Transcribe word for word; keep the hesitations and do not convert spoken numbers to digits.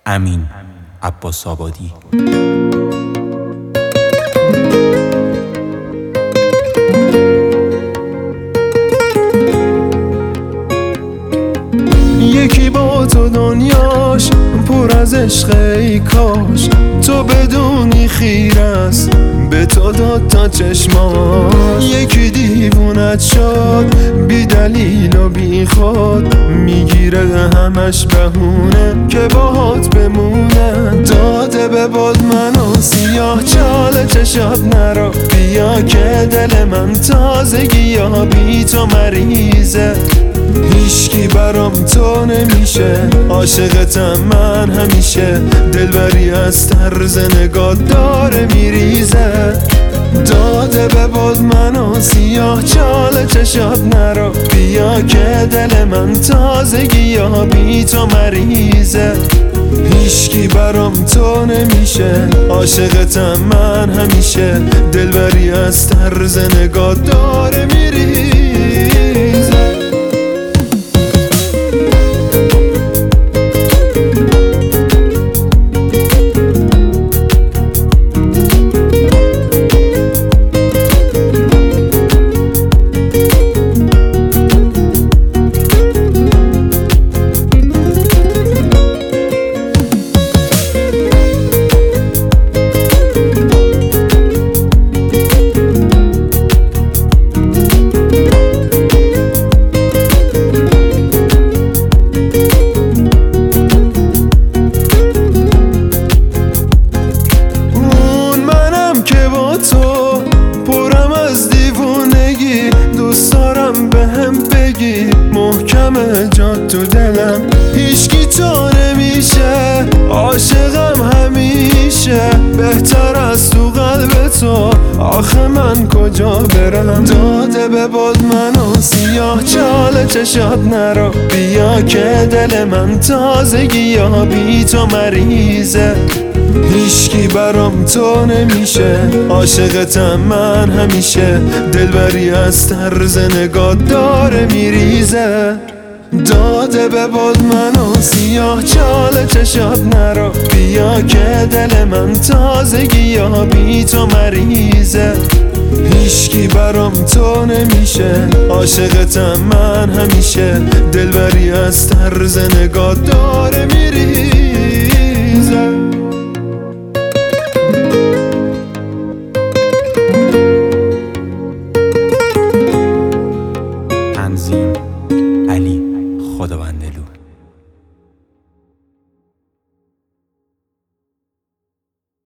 امین عباس آبادی. یکی با تو دنیاش پر از عشق، ای کاش تو بدونی خیر است به تو داد تا چشماش. یکی دیوونت شد بی دلیل و بی خود، میگیره همش بهونه که باهات بمونه. داده به باد منو سیاه چال چشات نرو، بیا که دل من تازگی یا بی تو مریضه. هیچکی برام تو نمیشه، عاشقتم من همیشه. دلبری از طرز نگاه داره میریزه. داده به باد منو سیاه چال چشات نرو، بیا که دل من تازگی یا بی تو مریضه. هیچکی برام تو نمیشه، عاشقتم من همیشه. دلبری از طرز نگاه داره میریزه. تو پرم از دیوونگی، دوست دارم به هم بگی محکم جات تو دلم. هیچکی تو نمیشه، عاشقم همیشه. بهتر از تو قلب تو، آخه من کجا برم. داده به باد منو سیاه چال چشات نرو، بیا که دل من تازگی یا بی تو مریضه. هیچکی برام تو نمیشه، عاشقتم من همیشه. دلبری از طرز نگاه داره میریزه. داده به باد منو سیاه چال چشات نرو، بیا که دل من تازگی یا بی تو مریضه. هیچکی برام تو نمیشه، عاشقتم من همیشه. دلبری از طرز نگاه داره میریزه.